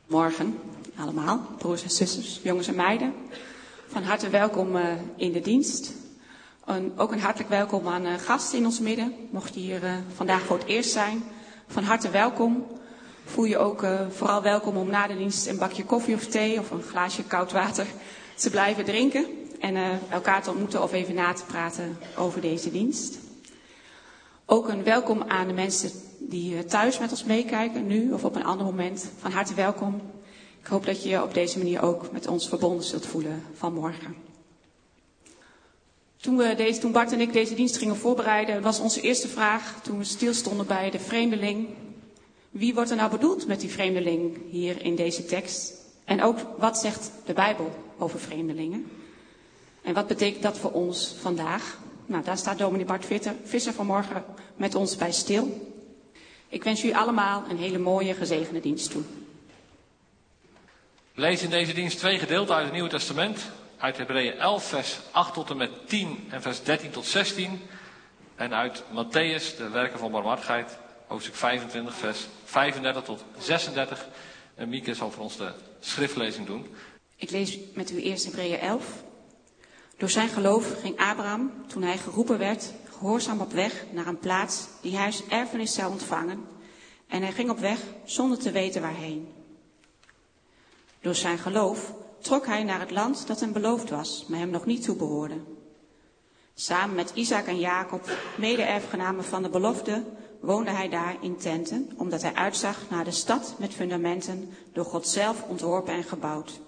Morgen allemaal, broers en zusters, jongens en meiden. Van harte welkom in de dienst. Ook een hartelijk welkom aan gasten in ons midden. Mocht je hier vandaag voor het eerst zijn, van harte welkom. Voel je ook vooral welkom om na de dienst een bakje koffie of thee of een glaasje koud water te blijven drinken. En elkaar te ontmoeten of even na te praten over deze dienst. Ook een welkom aan de mensen die thuis met ons meekijken, nu of op een ander moment. Van harte welkom. Ik hoop dat je je op deze manier ook met ons verbonden zult voelen vanmorgen. Toen Bart en ik deze dienst gingen voorbereiden, was onze eerste vraag, toen we stilstonden bij de vreemdeling: wie wordt er nou bedoeld met die vreemdeling hier in deze tekst? En ook, wat zegt de Bijbel over vreemdelingen? En wat betekent dat voor ons vandaag? Nou, daar staat dominee Bart Visser vanmorgen met ons bij stil. Ik wens jullie allemaal een hele mooie, gezegende dienst toe. We lezen in deze dienst 2 gedeelten uit het Nieuwe Testament. Uit Hebreeën 11, vers 8 tot en met 10 en vers 13 tot 16. En uit Matthäus, de werken van barmhartigheid, hoofdstuk 25, vers 35 tot 36. En Mieke zal voor ons de schriftlezing doen. Ik lees met u eerst Hebreeën 11. Door zijn geloof ging Abraham, toen hij geroepen werd, gehoorzaam op weg naar een plaats die hij als erfenis zou ontvangen. En hij ging op weg zonder te weten waarheen. Door zijn geloof trok hij naar het land dat hem beloofd was, maar hem nog niet toebehoorde. Samen met Isaac en Jacob, mede-erfgenamen van de belofte, woonde hij daar in tenten, omdat hij uitzag naar de stad met fundamenten, door God zelf ontworpen en gebouwd.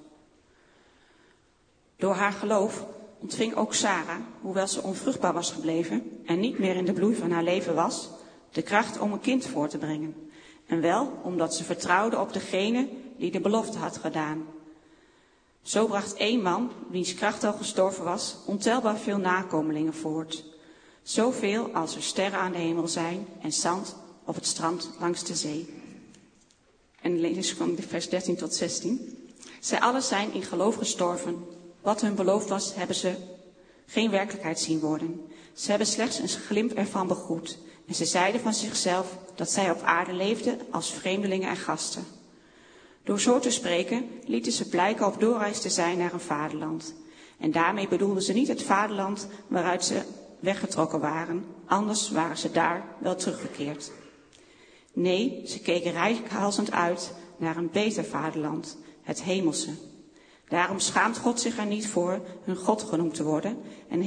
Door haar geloof ontving ook Sarah, hoewel ze onvruchtbaar was gebleven en niet meer in de bloei van haar leven was, de kracht om een kind voor te brengen. En wel omdat ze vertrouwde op degene die de belofte had gedaan. Zo bracht 1 man, wiens kracht al gestorven was, ontelbaar veel nakomelingen voort. Zoveel als er sterren aan de hemel zijn en zand op het strand langs de zee. En lees van vers 13 tot 16. Zij allen zijn in geloof gestorven. Wat hun beloofd was, hebben ze geen werkelijkheid zien worden. Ze hebben slechts een glimp ervan begroet. En ze zeiden van zichzelf dat zij op aarde leefden als vreemdelingen en gasten. Door zo te spreken lieten ze blijken op doorreis te zijn naar een vaderland. En daarmee bedoelden ze niet het vaderland waaruit ze weggetrokken waren, anders waren ze daar wel teruggekeerd. Nee, ze keken reikhalzend uit naar een beter vaderland, het hemelse. Daarom schaamt God zich er niet voor hun God genoemd te worden en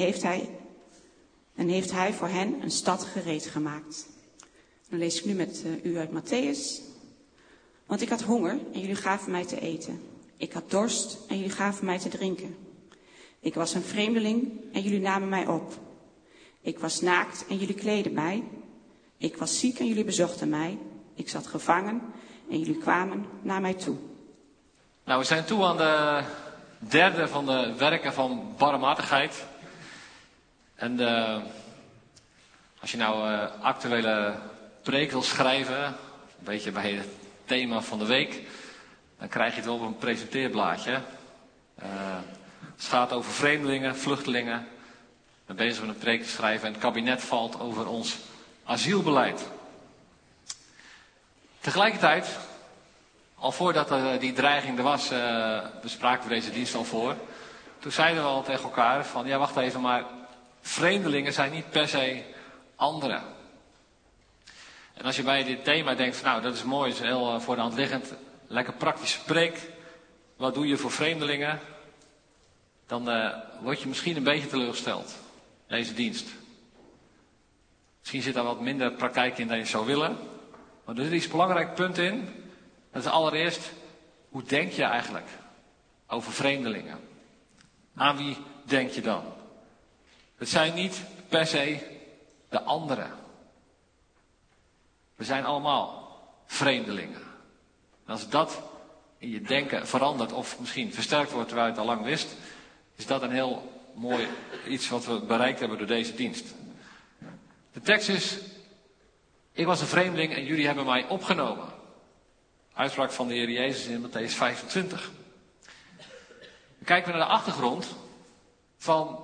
heeft hij voor hen een stad gereed gemaakt. Dan lees ik nu met u uit Matthäus. Want ik had honger en jullie gaven mij te eten. Ik had dorst en jullie gaven mij te drinken. Ik was een vreemdeling en jullie namen mij op. Ik was naakt en jullie kleden mij. Ik was ziek en jullie bezochten mij. Ik zat gevangen en jullie kwamen naar mij toe. Nou, we zijn toe aan de derde van de werken van barmhartigheid. En als je nou actuele preek wil schrijven, een beetje bij het thema van de week, dan krijg je het wel op een presenteerblaadje. Het gaat over vreemdelingen, vluchtelingen. Ik ben bezig met een preek te schrijven en het kabinet valt over ons asielbeleid. Tegelijkertijd, al voordat die dreiging er was, bespraken we deze dienst al voor. Toen zeiden we al tegen elkaar van, ja wacht even, maar vreemdelingen zijn niet per se anderen. En als je bij dit thema denkt van, nou dat is mooi, dat is heel voor de hand liggend, lekker praktische preek. Wat doe je voor vreemdelingen? Dan word je misschien een beetje teleurgesteld, deze dienst. Misschien zit daar wat minder praktijk in dan je zou willen. Maar er is iets belangrijk punt in. Dat is allereerst, hoe denk je eigenlijk over vreemdelingen? Aan wie denk je dan? Het zijn niet per se de anderen. We zijn allemaal vreemdelingen. En als dat in je denken verandert of misschien versterkt wordt terwijl je het al lang wist, is dat een heel mooi iets wat we bereikt hebben door deze dienst. De tekst is, ik was een vreemdeling en jullie hebben mij opgenomen. Uitspraak van de Heer Jezus in Matthäus 25. Dan kijken we naar de achtergrond van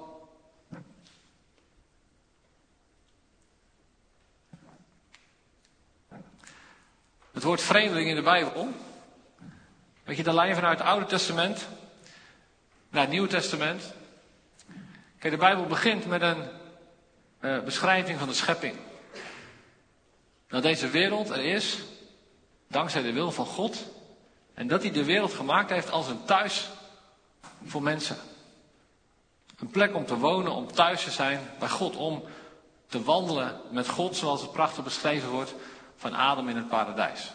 het woord vreemdeling in de Bijbel Weet je, de lijn vanuit het Oude Testament naar het Nieuwe Testament. Kijk, de Bijbel begint met een beschrijving van de schepping. Dat deze wereld er is, dankzij de wil van God. En dat hij de wereld gemaakt heeft als een thuis voor mensen. Een plek om te wonen, om thuis te zijn bij God. Om te wandelen met God, zoals het prachtig beschreven wordt van Adam in het paradijs.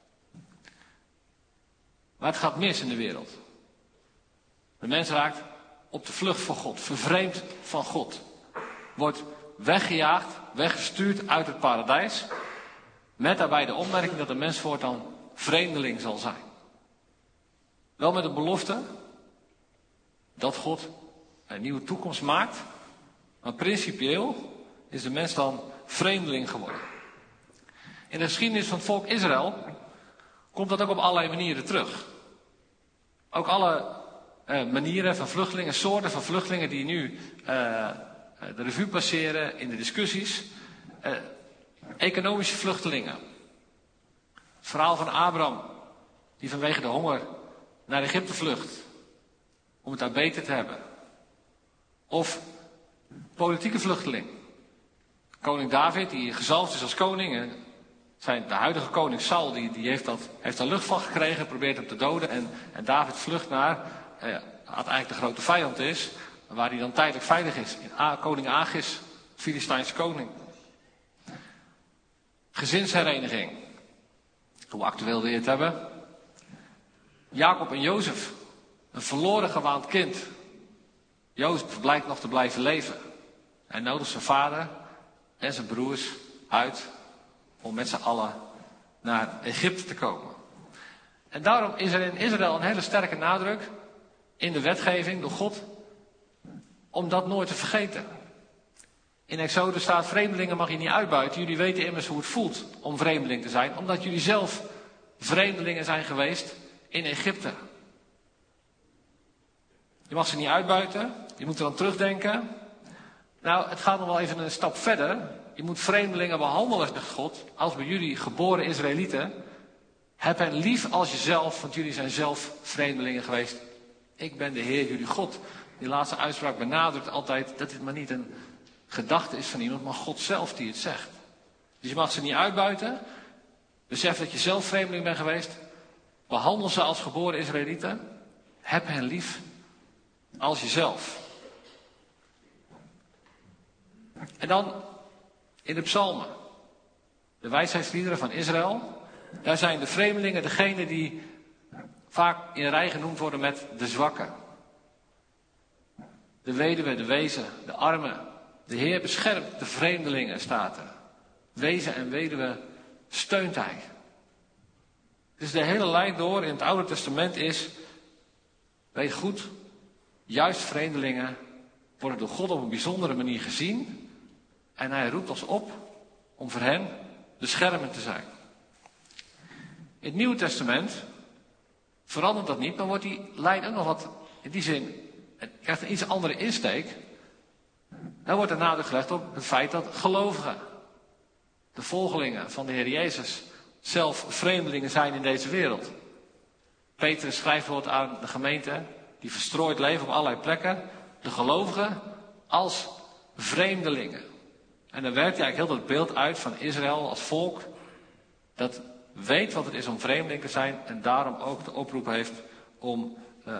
Maar het gaat mis in de wereld. De mens raakt op de vlucht voor God, vervreemd van God. Wordt weggejaagd, weggestuurd uit het paradijs. Met daarbij de opmerking dat de mens voortaan vreemdeling zal zijn. Wel met de belofte dat God een nieuwe toekomst maakt. Maar principieel is de mens dan vreemdeling geworden. In de geschiedenis van het volk Israël komt dat ook op allerlei manieren terug. Ook alle manieren van vluchtelingen, soorten van vluchtelingen die nu de revue passeren in de discussies. Economische vluchtelingen. Het verhaal van Abraham, die vanwege de honger naar Egypte vlucht. Om het daar beter te hebben. Of politieke vluchteling. Koning David, die gezalfd is als koning. De huidige koning Saul, die heeft daar lucht van gekregen, probeert hem te doden. En David vlucht naar, wat eigenlijk de grote vijand is, waar hij dan tijdelijk veilig is. Koning Agis, Filistijnse koning. Gezinshereniging. Hoe actueel wil je het hebben? Jacob en Jozef. Een verloren gewaand kind. Jozef blijkt nog te blijven leven. Hij nodigt zijn vader en zijn broers uit om met z'n allen naar Egypte te komen. En daarom is er in Israël een hele sterke nadruk in de wetgeving door God om dat nooit te vergeten. In Exode staat: vreemdelingen mag je niet uitbuiten. Jullie weten immers hoe het voelt om vreemdeling te zijn, omdat jullie zelf vreemdelingen zijn geweest in Egypte. Je mag ze niet uitbuiten. Je moet er aan terugdenken. Nou, het gaat nog wel even een stap verder. Je moet vreemdelingen behandelen, zegt God, als bij jullie geboren Israëlieten. Heb hen lief als jezelf, want jullie zijn zelf vreemdelingen geweest. Ik ben de Heer, jullie God. Die laatste uitspraak benadrukt altijd dat dit maar niet een gedachte is van iemand, maar God zelf die het zegt. Dus je mag ze niet uitbuiten. Besef dat je zelf vreemdeling bent geweest. Behandel ze als geboren Israëlieten. Heb hen lief als jezelf. En dan in de psalmen. De wijsheidsliederen van Israël. Daar zijn de vreemdelingen degene die vaak in rij genoemd worden met de zwakken. De weduwe, de wezen, de armen. De Heer beschermt de vreemdelingen, staat er. Wezen en weduwe steunt hij. Dus de hele lijn door in het Oude Testament is, weet goed, juist vreemdelingen worden door God op een bijzondere manier gezien. En hij roept ons op om voor hen beschermend te zijn. In het Nieuwe Testament verandert dat niet, maar wordt die lijn ook nog wat, in die zin, het krijgt een iets andere insteek. Dan wordt er nadruk gelegd op het feit dat gelovigen, de volgelingen van de Heer Jezus, zelf vreemdelingen zijn in deze wereld. Petrus schrijft bijvoorbeeld aan de gemeente, die verstrooid leven op allerlei plekken, de gelovigen als vreemdelingen. En dan werkt hij eigenlijk heel dat beeld uit van Israël als volk, dat weet wat het is om vreemdeling te zijn en daarom ook de oproep heeft om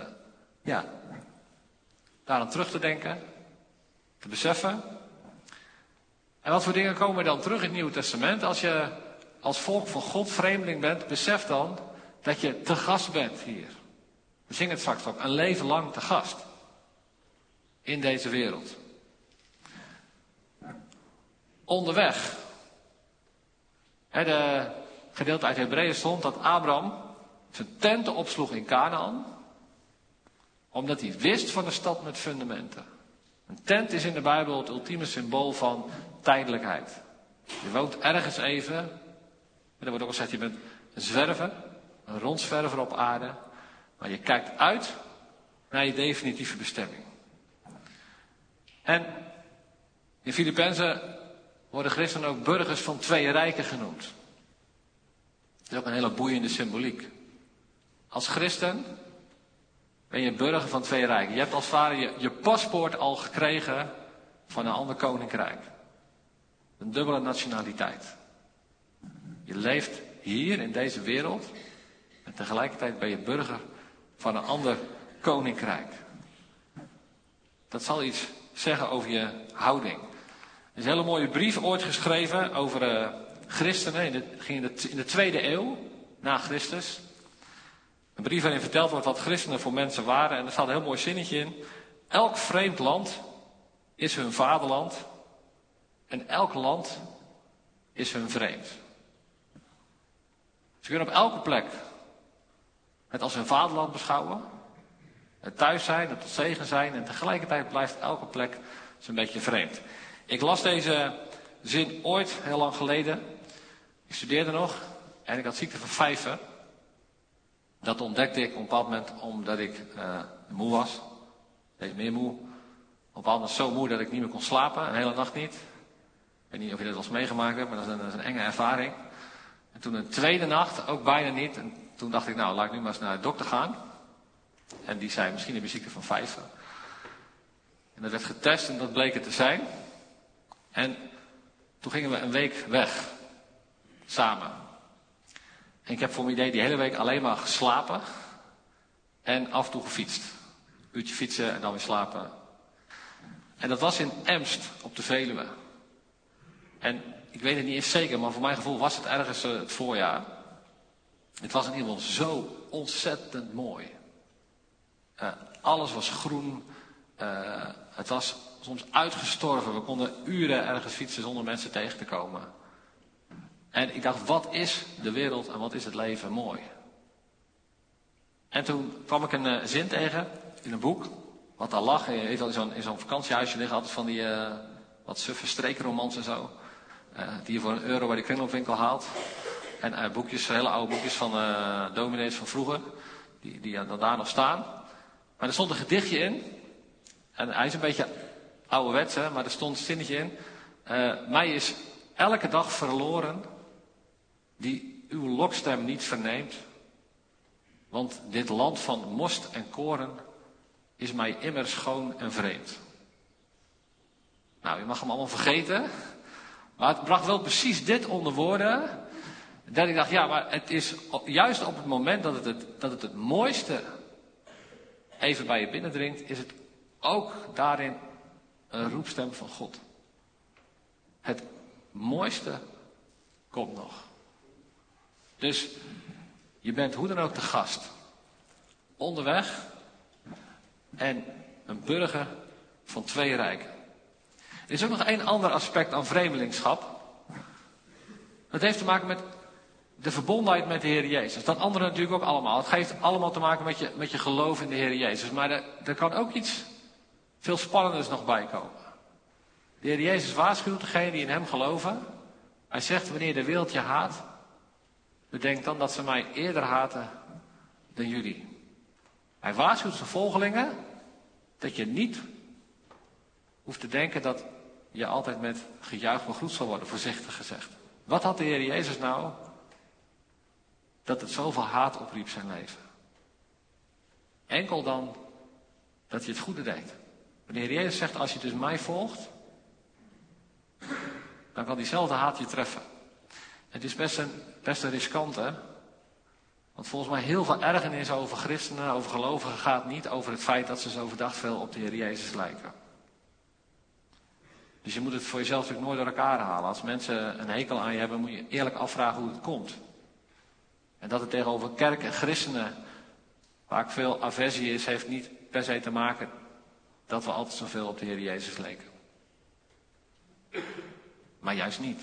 daaraan terug te denken, te beseffen. En wat voor dingen komen dan terug in het Nieuwe Testament? Als je als volk van God vreemdeling bent, besef dan dat je te gast bent hier. We zingen het straks ook, een leven lang te gast in deze wereld. Onderweg. De gedeelte uit Hebreeën stond dat Abraham zijn tenten opsloeg in Kanaan, omdat hij wist van de stad met fundamenten. Een tent is in de Bijbel het ultieme symbool van tijdelijkheid. Je woont ergens even, en er wordt ook gezegd, je bent een zwerver, een rondzwerver op aarde, maar je kijkt uit naar je definitieve bestemming. En in Filippenzen worden christenen ook burgers van twee rijken genoemd. Dat is ook een hele boeiende symboliek. Als christen ben je burger van 2 rijken. Je hebt als vader je paspoort al gekregen van een ander koninkrijk. Een dubbele nationaliteit. Je leeft hier in deze wereld en tegelijkertijd ben je burger van een ander koninkrijk. Dat zal iets zeggen over je houding. Er is een hele mooie brief ooit geschreven over christenen. Ging in de 2e eeuw na Christus. Een brief waarin verteld wordt wat christenen voor mensen waren. En er staat een heel mooi zinnetje in. Elk vreemd land is hun vaderland. En elk land is hun vreemd. Ze kunnen op elke plek het als hun vaderland beschouwen. Het thuis zijn, het tot zegen zijn. En tegelijkertijd blijft elke plek zo'n beetje vreemd. Ik las deze zin ooit, heel lang geleden. Ik studeerde nog en ik had ziekte van Pfeiffer. Dat ontdekte ik op een bepaald moment omdat ik moe was. Steeds meer moe. Op een bepaald moment zo moe dat ik niet meer kon slapen. Een hele nacht niet. Ik weet niet of je dat wel eens meegemaakt hebt, maar dat is een enge ervaring. En toen een tweede nacht, ook bijna niet. En toen dacht ik, nou laat ik nu maar eens naar de dokter gaan. En die zei, misschien heb je ziekte van Pfeiffer. En dat werd getest en dat bleek het te zijn. En toen gingen we een week weg. Samen. En ik heb voor mijn idee die hele week alleen maar geslapen. En af en toe gefietst. Een uurtje fietsen en dan weer slapen. En dat was in Emst op de Veluwe. En ik weet het niet eens zeker, maar voor mijn gevoel was het ergens het voorjaar. Het was in ieder geval zo ontzettend mooi. Alles was groen. Het was soms uitgestorven. We konden uren ergens fietsen zonder mensen tegen te komen. En ik dacht, wat is de wereld en wat is het leven mooi. En toen kwam ik een zin tegen in een boek. Wat daar lag. Je weet wel, in zo'n vakantiehuisje liggen altijd van die wat suffe streekromans en zo. Die je voor €1 bij de kringloopwinkel haalt. En boekjes, hele oude boekjes van dominees van vroeger. Die dan daar nog staan. Maar er stond een gedichtje in. En hij is een beetje ouderwets, hè, maar er stond een zinnetje in. Mij is elke dag verloren die uw lokstem niet verneemt. Want dit land van most en koren is mij immer schoon en vreemd. Nou, je mag hem allemaal vergeten. Maar het bracht wel precies dit onder woorden. Dat ik dacht, ja, maar het is juist op het moment dat het mooiste even bij je binnendringt, is het ook daarin een roepstem van God. Het mooiste komt nog. Dus je bent hoe dan ook te gast. Onderweg en een burger van 2 rijken. Er is ook nog één ander aspect aan vreemdelingschap. Dat heeft te maken met de verbondenheid met de Heer Jezus. Dat andere natuurlijk ook allemaal. Het heeft allemaal te maken met je geloof in de Heer Jezus. Maar er kan ook iets veel spannenders nog bij komen. De Heer Jezus waarschuwt degenen die in hem geloven. Hij zegt, wanneer de wereld je haat, bedenk dan dat ze mij eerder haten dan jullie. Hij waarschuwt zijn volgelingen dat je niet hoeft te denken dat je altijd met gejuich begroet zal worden, voorzichtig gezegd. Wat had de Heer Jezus nou dat het zoveel haat opriep zijn leven? Enkel dan dat je het goede deed. Wanneer de Heer Jezus zegt, als je dus mij volgt, dan kan diezelfde haat je treffen. Het is best een riskante. Want volgens mij heel veel ergernis over christenen, over gelovigen, gaat niet over het feit dat ze zo verdacht veel op de Heer Jezus lijken. Dus je moet het voor jezelf natuurlijk nooit door elkaar halen. Als mensen een hekel aan je hebben, moet je eerlijk afvragen hoe het komt. En dat het tegenover kerk en christenen vaak veel aversie is, heeft niet per se te maken dat we altijd zoveel op de Heer Jezus leken. Maar juist niet.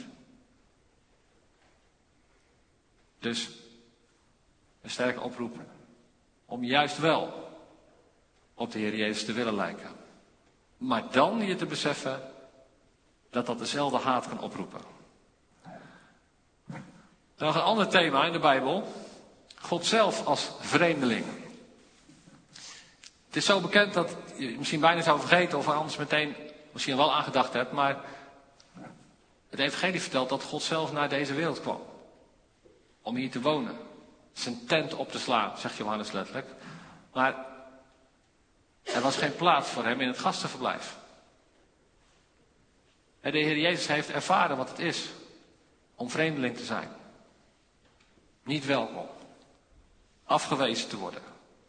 Dus een sterke oproep om juist wel op de Heer Jezus te willen lijken. Maar dan je te beseffen dat dezelfde haat kan oproepen. Dan nog een ander thema in de Bijbel. God zelf als vreemdeling. Het is zo bekend dat je misschien bijna zou vergeten of er anders meteen misschien wel aan gedacht hebt. Maar het evangelie vertelt dat God zelf naar deze wereld kwam. Om hier te wonen. zijn tent op te slaan, zegt Johannes letterlijk. Maar er was geen plaats voor hem in het gastenverblijf. En de Heer Jezus heeft ervaren wat het is om vreemdeling te zijn. Niet welkom. Afgewezen te worden.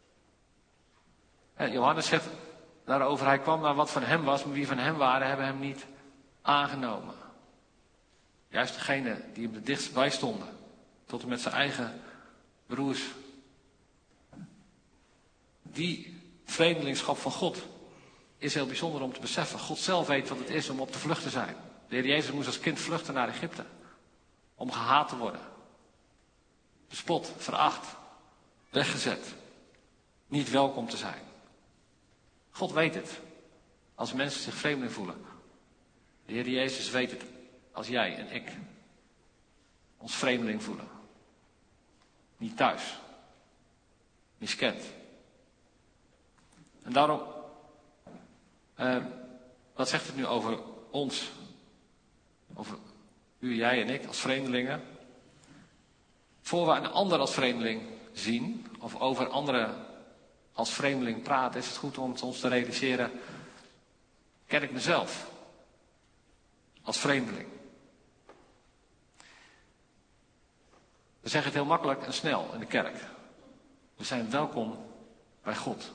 En Johannes zegt daarover, hij kwam naar wat van hem was, maar wie van hem waren, hebben hem niet aangenomen. Juist degene die hem er dichtst bij stonden, tot en met zijn eigen broers. Die vreemdelingschap van God is heel bijzonder om te beseffen. God zelf weet wat het is om op de vlucht te zijn. De Heer Jezus moest als kind vluchten naar Egypte. Om gehaat te worden. Bespot, veracht, weggezet. Niet welkom te zijn. God weet het. Als mensen zich vreemdeling voelen. De Heer Jezus weet het. Als jij en ik ons vreemdeling voelen. Niet thuis. Miskend. En daarom, wat zegt het nu over ons? Over u, jij en ik als vreemdelingen? Voor we een ander als vreemdeling zien, of over anderen als vreemdeling praten, is het goed om ons te realiseren, ken ik mezelf als vreemdeling? We zeggen het heel makkelijk en snel in de kerk. We zijn welkom bij God.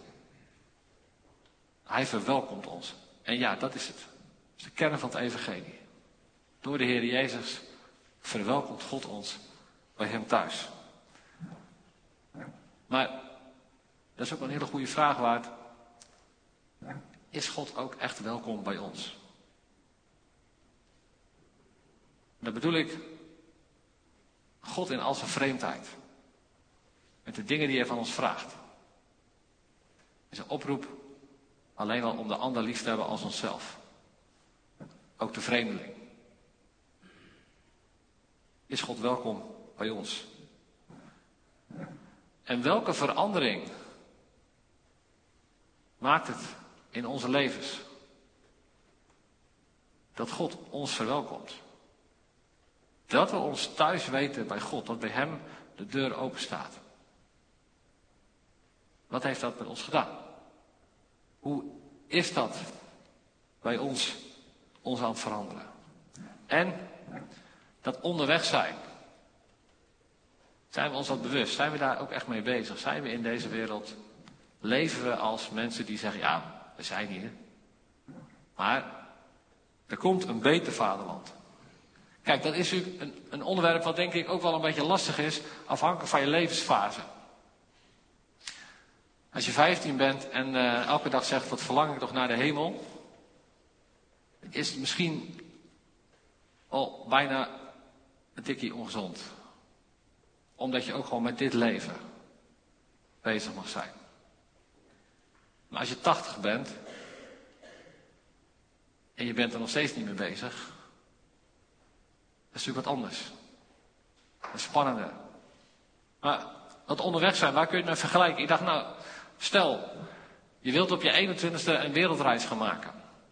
Hij verwelkomt ons. En ja, dat is het. Dat is de kern van het evangelie. Door de Heer Jezus verwelkomt God ons bij hem thuis. Maar dat is ook een hele goede vraag waard. Is God ook echt welkom bij ons? Dat bedoel ik God in al zijn vreemdheid. Met de dingen die hij van ons vraagt. Is een oproep alleen al om de ander lief te hebben als onszelf. Ook de vreemdeling. Is God welkom bij ons? En welke verandering maakt het in onze levens dat God ons verwelkomt? Dat we ons thuis weten bij God, dat bij hem de deur open staat. Wat heeft dat met ons gedaan? Hoe is dat bij ons aan het veranderen? En dat onderweg zijn. Zijn we ons dat bewust? Zijn we daar ook echt mee bezig? Zijn we in deze wereld? Leven we als mensen die zeggen, ja, we zijn hier. Maar er komt een beter vaderland. Kijk, dat is natuurlijk een onderwerp wat denk ik ook wel een beetje lastig is, afhankelijk van je levensfase. Als je 15 bent en elke dag zegt, wat verlang ik toch naar de hemel, is het misschien al bijna een tikkie ongezond. Omdat je ook gewoon met dit leven bezig mag zijn. Maar als je 80 bent en je bent er nog steeds niet mee bezig, dat is natuurlijk wat anders. Dat is spannender. Maar dat onderweg zijn, waar kun je het mee vergelijken? Ik dacht, nou, stel, je wilt op je 21ste een wereldreis gaan maken.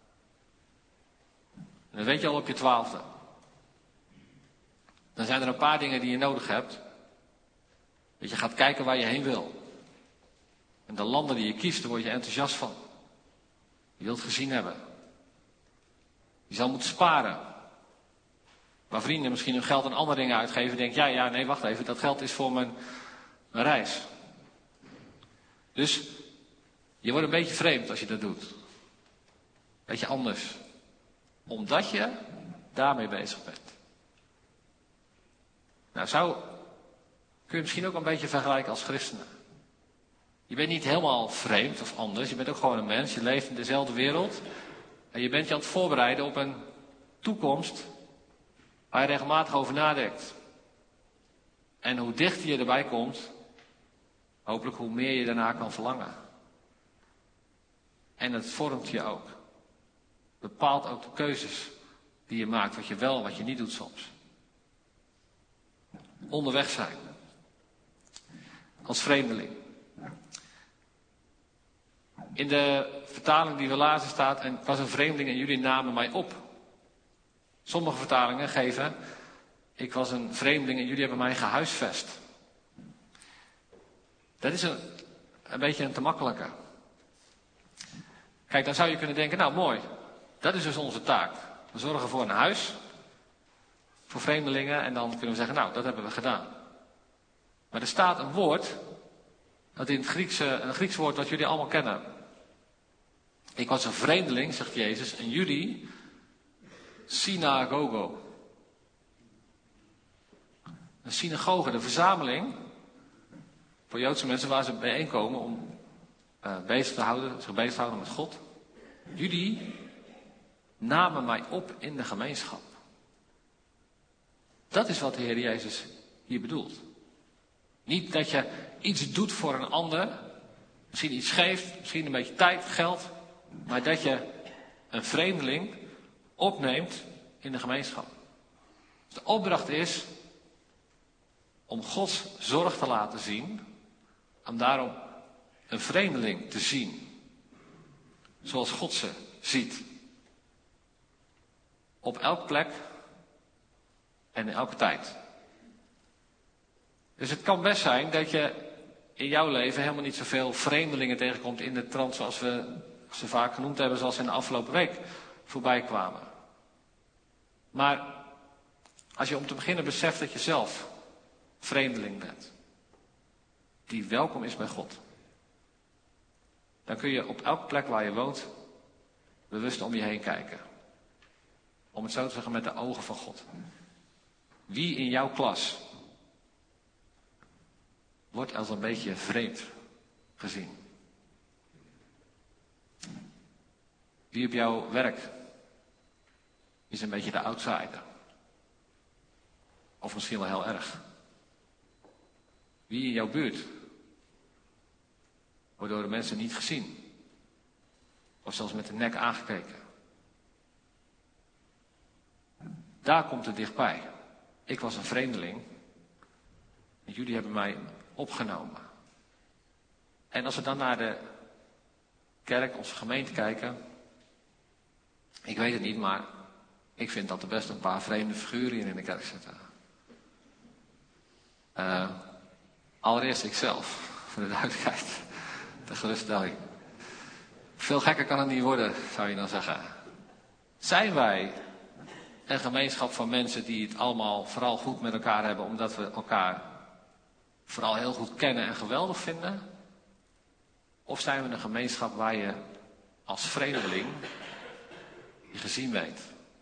En dat weet je al op je 12e. Dan zijn er een paar dingen die je nodig hebt. Dat je gaat kijken waar je heen wil. En de landen die je kiest, daar word je enthousiast van. Je wilt gezien hebben. Je zal moeten sparen. Waar vrienden misschien hun geld aan andere dingen uitgeven. Denk ja, nee, wacht even. Dat geld is voor mijn reis. Dus je wordt een beetje vreemd als je dat doet. Beetje anders. Omdat je daarmee bezig bent. Nou, kun je misschien ook een beetje vergelijken als christenen. Je bent niet helemaal vreemd of anders. Je bent ook gewoon een mens. Je leeft in dezelfde wereld. En je bent je aan het voorbereiden op een toekomst waar je regelmatig over nadenkt. En hoe dichter je erbij komt, hopelijk hoe meer je daarna kan verlangen. En het vormt je ook. Bepaalt ook de keuzes die je maakt, wat je wel en wat je niet doet soms. Onderweg zijn. Als vreemdeling. In de vertaling die we lazen staat, en ik was een vreemdeling en jullie namen mij op. Sommige vertalingen geven, ik was een vreemdeling en jullie hebben mij gehuisvest. Dat is een beetje een te makkelijke. Kijk, dan zou je kunnen denken, nou mooi, dat is dus onze taak. We zorgen voor een huis, voor vreemdelingen en dan kunnen we zeggen, nou, dat hebben we gedaan. Maar er staat een woord, dat in het een Grieks woord dat jullie allemaal kennen. Ik was een vreemdeling, zegt Jezus, en jullie, synagogo. Een synagoge, de verzameling voor Joodse mensen waar ze bijeenkomen om zich bezig te houden met God. Jullie namen mij op in de gemeenschap. Dat is wat de Heer Jezus hier bedoelt. Niet dat je iets doet voor een ander, misschien iets geeft, misschien een beetje tijd, geld, maar dat je een vreemdeling opneemt in de gemeenschap. De opdracht is om Gods zorg te laten zien, om daarom een vreemdeling te zien, zoals God ze ziet. Op elke plek en in elke tijd. Dus het kan best zijn dat je in jouw leven helemaal niet zoveel vreemdelingen tegenkomt in de trant zoals we ze vaak genoemd hebben, zoals in de afgelopen week voorbij kwamen. Maar als je om te beginnen beseft dat je zelf vreemdeling bent, die welkom is bij God, dan kun je op elke plek waar je woont bewust om je heen kijken. Om het zo te zeggen met de ogen van God. Wie in jouw klas wordt als een beetje vreemd gezien? Wie op jouw werk is een beetje de outsider? Of misschien wel heel erg. Wie in jouw buurt wordt door de mensen niet gezien? Of zelfs met de nek aangekeken? Daar komt het dichtbij. Ik was een vreemdeling. En jullie hebben mij opgenomen. En als we dan naar de kerk, onze gemeente kijken. Ik weet het niet, maar ik vind dat er best een paar vreemde figuren hier in de kerk zitten. Allereerst ikzelf, voor de duidelijkheid. De geruststelling. Veel gekker kan het niet worden, zou je dan zeggen. Zijn wij een gemeenschap van mensen die het allemaal vooral goed met elkaar hebben, omdat we elkaar vooral heel goed kennen en geweldig vinden? Of zijn we een gemeenschap waar je als vreemdeling je gezien weet?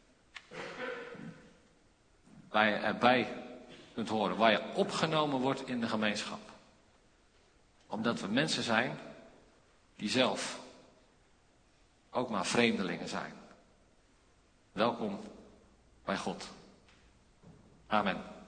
Waar je erbij kunt horen, waar je opgenomen wordt in de gemeenschap. Omdat we mensen zijn die zelf ook maar vreemdelingen zijn. Welkom bij God. Amen.